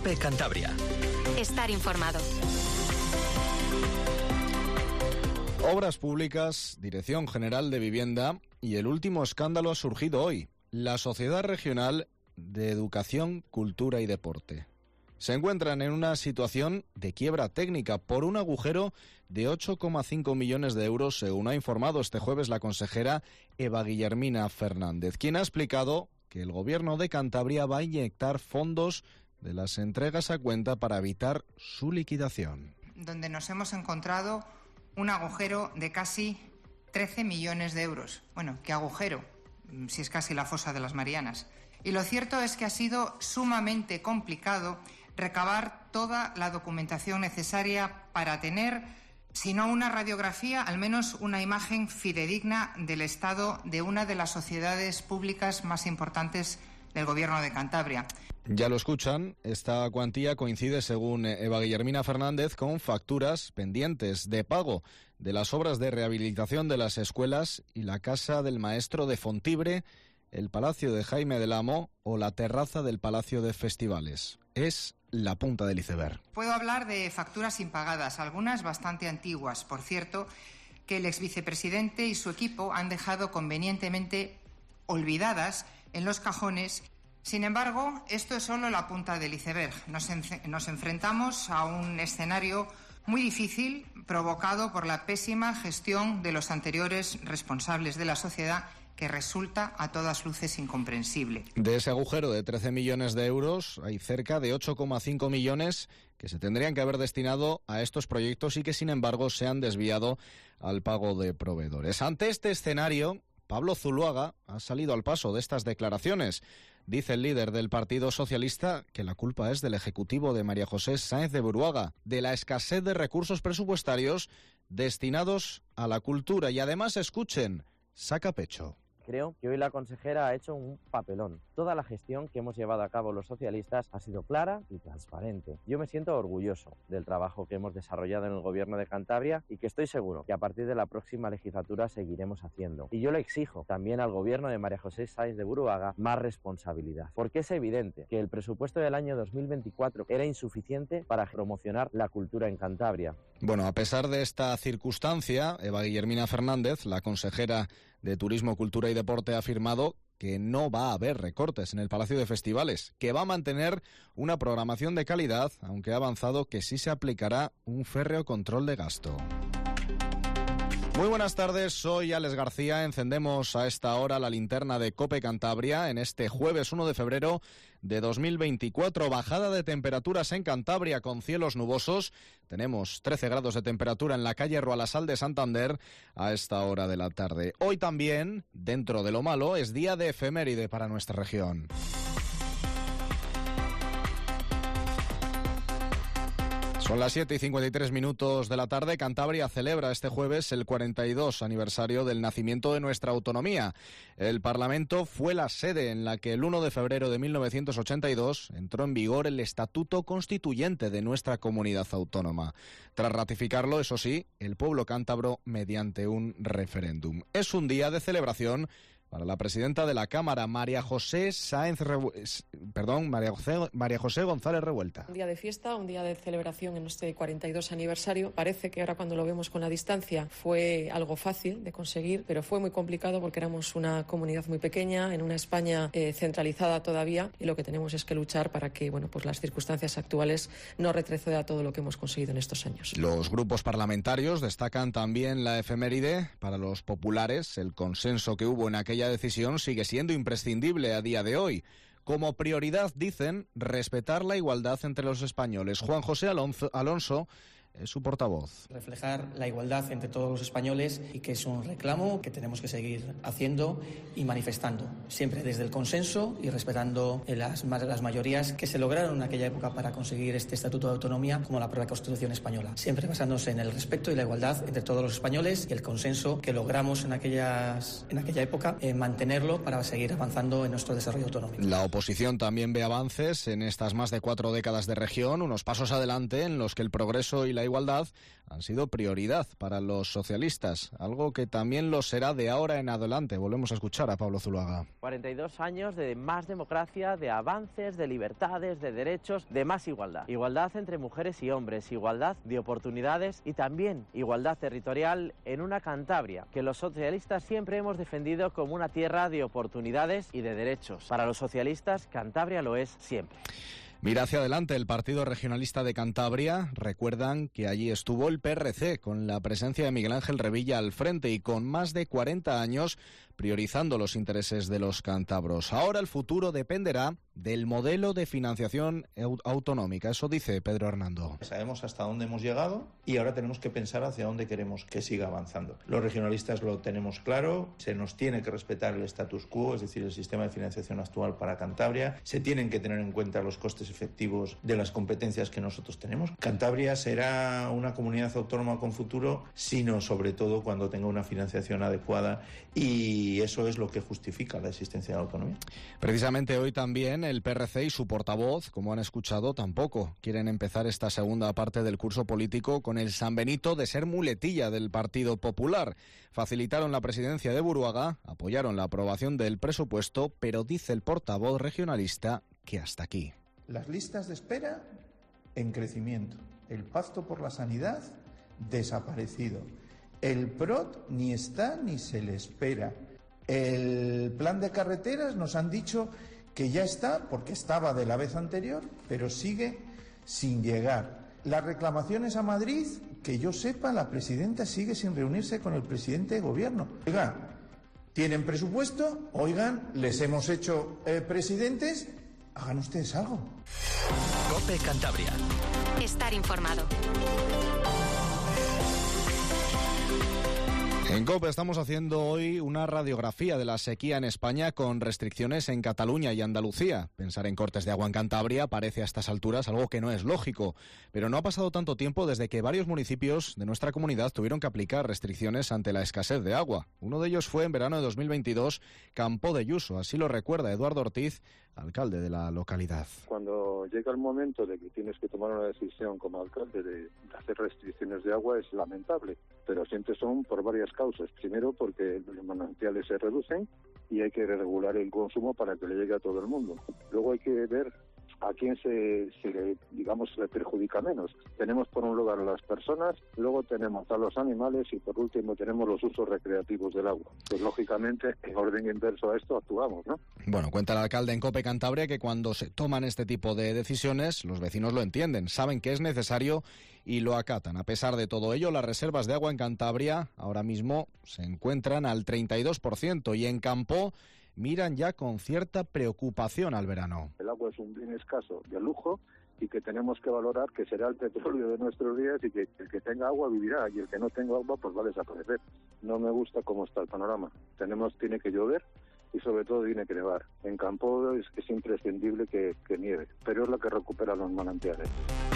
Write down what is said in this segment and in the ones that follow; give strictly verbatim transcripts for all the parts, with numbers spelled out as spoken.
COPE Cantabria. Estar informado. Obras Públicas, Dirección General de Vivienda y el último escándalo ha surgido hoy. La Sociedad Regional de Educación, Cultura y Deporte. Se encuentran en una situación de quiebra técnica por un agujero de ocho coma cinco millones de euros, según ha informado este jueves la consejera Eva Guillermina Fernández, quien ha explicado que el Gobierno de Cantabria va a inyectar fondos de las entregas a cuenta para evitar su liquidación. Donde nos hemos encontrado un agujero de casi trece millones de euros. Bueno, ¿qué agujero? Si es casi la fosa de las Marianas. Y lo cierto es que ha sido sumamente complicado recabar toda la documentación necesaria para tener, si no una radiografía, al menos una imagen fidedigna del estado de una de las sociedades públicas más importantes del Gobierno de Cantabria. Ya lo escuchan, esta cuantía coincide, según Eva Guillermina Fernández, con facturas pendientes de pago de las obras de rehabilitación de las escuelas y la Casa del Maestro de Fontibre, el Palacio de Jaime del Amo o la terraza del Palacio de Festivales. Es la punta del iceberg. Puedo hablar de facturas impagadas, algunas bastante antiguas, por cierto, que el exvicepresidente y su equipo han dejado convenientemente olvidadas en los cajones. Sin embargo, esto es solo la punta del iceberg. Nos, en- nos enfrentamos a un escenario muy difícil provocado por la pésima gestión de los anteriores responsables de la sociedad, que resulta a todas luces incomprensible. De ese agujero de trece millones de euros, hay cerca de ocho coma cinco millones que se tendrían que haber destinado a estos proyectos y que, sin embargo, se han desviado al pago de proveedores. Ante este escenario, Pablo Zuluaga ha salido al paso de estas declaraciones. Dice el líder del Partido Socialista que la culpa es del Ejecutivo de María José Sáenz de Buruaga, de la escasez de recursos presupuestarios destinados a la cultura. Y además, escuchen, saca pecho. Creo que hoy la consejera ha hecho un papelón. Toda la gestión que hemos llevado a cabo los socialistas ha sido clara y transparente. Yo me siento orgulloso del trabajo que hemos desarrollado en el Gobierno de Cantabria y que estoy seguro que a partir de la próxima legislatura seguiremos haciendo. Y yo le exijo también al Gobierno de María José Sáenz de Buruaga más responsabilidad, porque es evidente que el presupuesto del año dos mil veinticuatro era insuficiente para promocionar la cultura en Cantabria. Bueno, a pesar de esta circunstancia, Eva Guillermina Fernández, la consejera de Turismo, Cultura y Deporte, ha afirmado que no va a haber recortes en el Palacio de Festivales, que va a mantener una programación de calidad, aunque ha avanzado que sí se aplicará un férreo control de gasto. Muy buenas tardes, soy Alex García. Encendemos a esta hora la linterna de COPE Cantabria en este jueves uno de febrero de dos mil veinticuatro. Bajada de temperaturas en Cantabria con cielos nubosos. Tenemos trece grados de temperatura en la calle Roalasal de Santander a esta hora de la tarde. Hoy también, dentro de lo malo, es día de efeméride para nuestra región. Son las siete y cincuenta y tres minutos de la tarde. Cantabria celebra este jueves el cuarenta y dos aniversario del nacimiento de nuestra autonomía. El Parlamento fue la sede en la que el uno de febrero de mil novecientos ochenta y dos entró en vigor el Estatuto Constituyente de nuestra comunidad autónoma. Tras ratificarlo, eso sí, el pueblo cántabro mediante un referéndum. Es un día de celebración para la presidenta de la Cámara, María José Sáenz Revu... Perdón, María José, María José González Revuelta. Un día de fiesta, un día de celebración en este cuarenta y dos aniversario. Parece que ahora, cuando lo vemos con la distancia, fue algo fácil de conseguir, pero fue muy complicado porque éramos una comunidad muy pequeña, en una España eh, centralizada todavía, y lo que tenemos es que luchar para que, bueno, pues las circunstancias actuales no retroceda todo lo que hemos conseguido en estos años. Los grupos parlamentarios destacan también la efeméride. Para los populares, el consenso que hubo en aquella decisión sigue siendo imprescindible a día de hoy. Como prioridad, dicen, respetar la igualdad entre los españoles. Juan José Alonso, Alonso es su portavoz. Reflejar la igualdad entre todos los españoles, y que es un reclamo que tenemos que seguir haciendo y manifestando, siempre desde el consenso y respetando las, las mayorías que se lograron en aquella época para conseguir este Estatuto de Autonomía, como la propia Constitución española. Siempre basándose en el respeto y la igualdad entre todos los españoles y el consenso que logramos en, aquellas, en aquella época, eh, mantenerlo para seguir avanzando en nuestro desarrollo autonómico. La oposición también ve avances en estas más de cuatro décadas de región, unos pasos adelante en los que el progreso y la la igualdad han sido prioridad para los socialistas, algo que también lo será de ahora en adelante. Volvemos a escuchar a Pablo Zuloaga. cuarenta y dos años de más democracia, de avances, de libertades, de derechos, de más igualdad. Igualdad entre mujeres y hombres, igualdad de oportunidades y también igualdad territorial en una Cantabria que los socialistas siempre hemos defendido como una tierra de oportunidades y de derechos. Para los socialistas, Cantabria lo es siempre. Mira hacia adelante el Partido Regionalista de Cantabria. Recuerdan que allí estuvo el P R C con la presencia de Miguel Ángel Revilla al frente y con más de cuarenta años priorizando los intereses de los cántabros. Ahora el futuro dependerá del modelo de financiación autonómica. Eso dice Pedro Hernando. Sabemos hasta dónde hemos llegado y ahora tenemos que pensar hacia dónde queremos que siga avanzando. Los regionalistas lo tenemos claro, se nos tiene que respetar el status quo, es decir, el sistema de financiación actual para Cantabria. Se tienen que tener en cuenta los costes efectivos de las competencias que nosotros tenemos. Cantabria será una comunidad autónoma con futuro, sino sobre todo cuando tenga una financiación adecuada, y eso es lo que justifica la existencia de la autonomía. Precisamente hoy también el P R C y su portavoz, como han escuchado, tampoco quieren empezar esta segunda parte del curso político con el San Benito de ser muletilla del Partido Popular. Facilitaron la presidencia de Buruaga, apoyaron la aprobación del presupuesto, pero dice el portavoz regionalista que hasta aquí. Las listas de espera en crecimiento, el pacto por la sanidad desaparecido, el P R O T ni está ni se le espera, el plan de carreteras nos han dicho que ya está porque estaba de la vez anterior, pero sigue sin llegar. Las reclamaciones a Madrid, que yo sepa, la presidenta sigue sin reunirse con el presidente de gobierno. Oigan, ¿tienen presupuesto? Oigan, les hemos hecho eh, presidentes. Hagan ustedes algo. COPE Cantabria. Estar informado. En COPE estamos haciendo hoy una radiografía de la sequía en España con restricciones en Cataluña y Andalucía. Pensar en cortes de agua en Cantabria parece a estas alturas algo que no es lógico, pero no ha pasado tanto tiempo desde que varios municipios de nuestra comunidad tuvieron que aplicar restricciones ante la escasez de agua. Uno de ellos fue en verano de dos mil veintidós, Campo de Yuso, así lo recuerda Eduardo Ortiz, alcalde de la localidad. Cuando llega el momento de que tienes que tomar una decisión como alcalde de, de hacer restricciones de agua es lamentable, pero siempre son por varias causas. Primero, porque los manantiales se reducen y hay que regular el consumo para que le llegue a todo el mundo. Luego hay que ver a quién se, se digamos, se le perjudica menos. Tenemos por un lugar a las personas, luego tenemos a los animales y por último tenemos los usos recreativos del agua. Pues lógicamente, en orden inverso a esto actuamos, ¿no? Bueno, cuenta el alcalde en COPE Cantabria que cuando se toman este tipo de decisiones, los vecinos lo entienden, saben que es necesario y lo acatan. A pesar de todo ello, las reservas de agua en Cantabria ahora mismo se encuentran al treinta y dos por ciento y en Campo miran ya con cierta preocupación al verano. El agua es un bien escaso, de lujo, y que tenemos que valorar que será el petróleo de nuestros días y que el que tenga agua vivirá y el que no tenga agua pues va a desaparecer. No me gusta cómo está el panorama. Tenemos, tiene que llover y sobre todo tiene que nevar. En Campo es, es imprescindible que, que nieve, pero es lo que recupera los manantiales.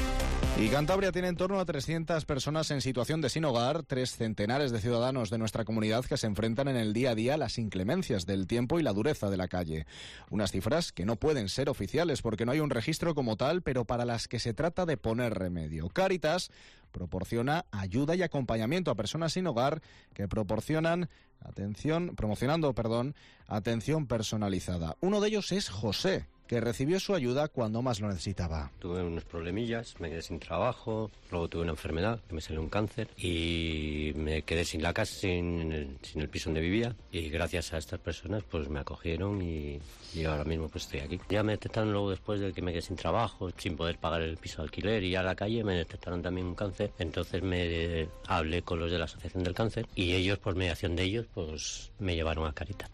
Y Cantabria tiene en torno a trescientas personas en situación de sin hogar, tres centenares de ciudadanos de nuestra comunidad que se enfrentan en el día a día a las inclemencias del tiempo y la dureza de la calle. Unas cifras que no pueden ser oficiales porque no hay un registro como tal, pero para las que se trata de poner remedio. Cáritas proporciona ayuda y acompañamiento a personas sin hogar que proporcionan atención, promocionando, perdón, atención personalizada. Uno de ellos es José, que recibió su ayuda cuando más lo necesitaba. Tuve unos problemillas, me quedé sin trabajo, luego tuve una enfermedad, que me salió un cáncer y me quedé sin la casa, sin el, sin el piso donde vivía, y gracias a estas personas pues me acogieron y, y ahora mismo pues estoy aquí. Ya me detectaron luego después de que me quedé sin trabajo, sin poder pagar el piso de alquiler y a la calle, me detectaron también un cáncer, entonces me hablé con los de la Asociación del Cáncer y ellos, por mediación de ellos, pues me llevaron a Caritas.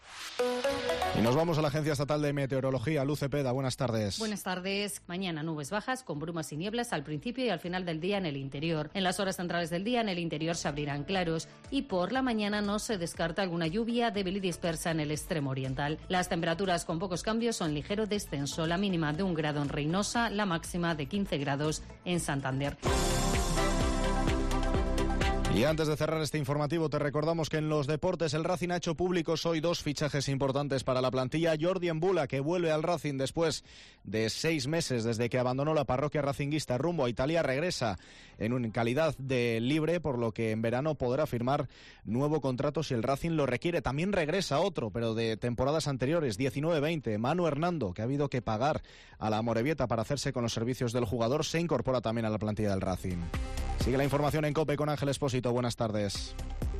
Y nos vamos a la Agencia Estatal de Meteorología, Luz Cepeda. Buenas tardes. Buenas tardes. Mañana nubes bajas con brumas y nieblas al principio y al final del día en el interior. En las horas centrales del día en el interior se abrirán claros y por la mañana no se descarta alguna lluvia débil y dispersa en el extremo oriental. Las temperaturas con pocos cambios son ligero descenso. La mínima de un grado en Reynosa, la máxima de quince grados en Santander. Y antes de cerrar este informativo, te recordamos que en los deportes el Racing ha hecho públicos hoy dos fichajes importantes para la plantilla. Jordi Embula, que vuelve al Racing después de seis meses desde que abandonó la parroquia racinguista rumbo a Italia, regresa en una calidad de libre, por lo que en verano podrá firmar nuevo contrato si el Racing lo requiere. También regresa otro, pero de temporadas anteriores, diecinueve veinte, Manu Hernando, que ha habido que pagar a la Amorebieta para hacerse con los servicios del jugador, se incorpora también a la plantilla del Racing. Sigue la información en COPE con Ángel Espósito. Buenas tardes.